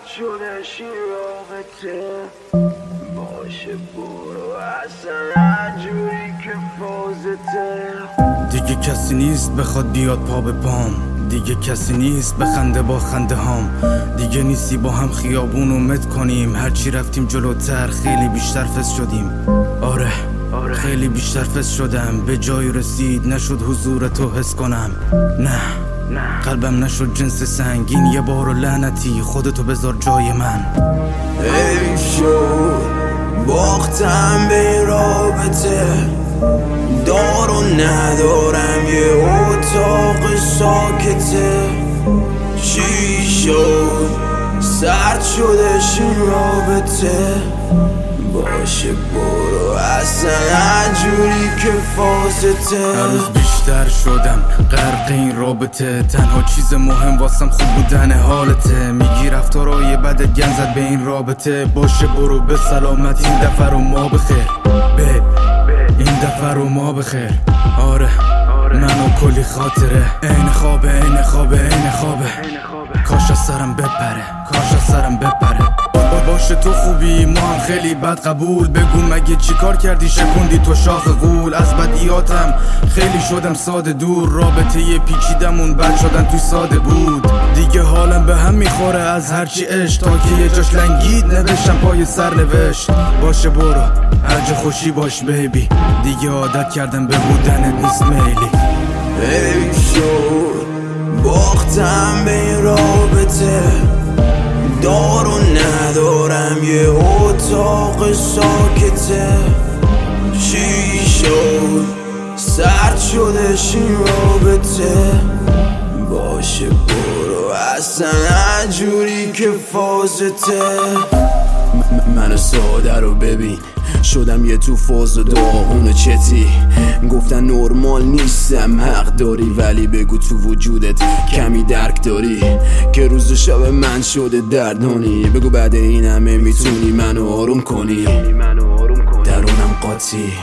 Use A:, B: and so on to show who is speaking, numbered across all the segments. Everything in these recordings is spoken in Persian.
A: سرد شدش این رابطه باشه برو اصلا هرجوری که فازته.
B: دیگه کسی نیست بخواد بیاد پا به پام، دیگه کسی نیست بخنده با خنده هام، دیگه نیستی با هم خیابونو مت کنیم، هرچی رفتیم جلوتر خیلی بیشتر فس شدیم. آره خیلی بیشتر فس شدم، به جای رسید نشد حضور تو حس کنم. نه قلبم نشد جنس سنگین، یه بار لعنتی خودتو بذار جای من.
A: حیف شد باختم به این رابطه، دار و ندارم یه اتاق ساکته. چی شد سرد شدش این رابطه باشه برو اصلا هرجوری که فازته.
B: هر روز بیشتر شدم غرق این رابطه، تنها چیز مهم واسم خوب بودن حالته. میگی رفتارای بد گند زد به این رابطه، باشه برو به سلامت این دفعه رو ما بخیر. این دفعه رو ما بخیر. آره منو کلی خاطره، عین خوابه عین خوابه عین خوابه، کاش از سرم بپره کاش از سرم بپره. باشه تو خوبی ما هم خیلی بد قبول، بگو مگه چی کار کردی شکوندی تو شاخ غول. از بدیاتم خیلی شدم ساده دور، رابطه یه پیچیدمون بد شدن توی ساده بود. دیگه حالم به هم میخوره از هرچی عشق، تا که یه جاش لنگید نوشتم پای سر نوشت. باشه برو هر جا خوشی باش بیبی، دیگه عادت کردم به بودنت نیست میلی.
A: حیف شد باختم به این رابطه، دار و ندارم یه اتاق ساکته. چی شد سرد شدش این رابطه باشه برو اصلا هرجوری که فازته. من ساده رو ببین شدم یه تو فاز و داغون چتی، گفتن نرمال نیستم حق داری، ولی بگو تو وجودت کمی درک داری که روز و شب من شده دردانی. بگو بعد این همه میتونی منو آروم کنی، درونم قاطی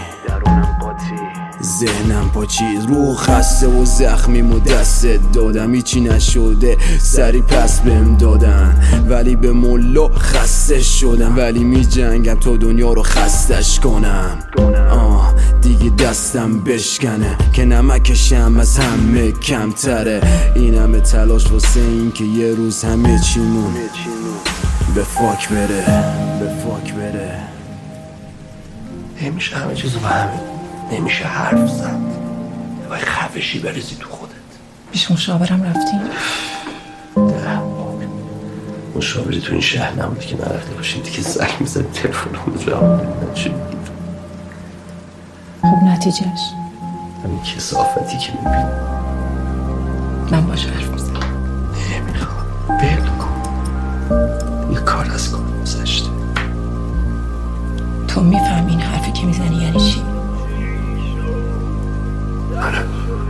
A: ذهنم پاچید، روح خسته و زخمیم و دستت دادم هیچی نشده، سری پس بهم دادن ولی به ملا خسته شدم، ولی می جنگم تا دنیا رو خستش کنم. دیگه دستم بشکنه که نمکشم از همه کمتره، این همه تلاش واسه این که یه روز همه چیمون به فاک بره.
C: نمیشه همه چیزو به همین، نمیشه حرف زد، باید خفشی بریزی تو خودت.
D: پیش مشاورم رفتیم؟
C: ده بار مشاوری تو این شهر نبودی که نرفته باشیم، دیگه زنگ میزنی تلفن رو جواب نمیدن. چی میگی؟
D: خب نتیجهش؟
C: همین کثافتی که میبینی.
D: من باش حرف میزنم.
C: نمیخوام بل کن، یه کار از کار گذشته.
D: تو میفهمی این حرفی که میزنی یعنی چی؟
C: آره.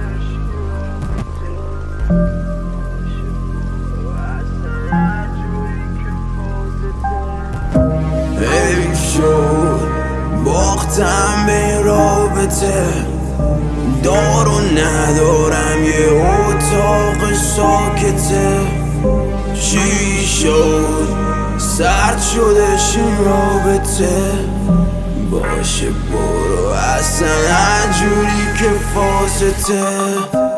A: حیف شد باختم به این رابطه، دار و ندارم یه اتاق ساکته. چی شد سرد شدش این رابطه باشه برو اصلا هرجوری که فازته.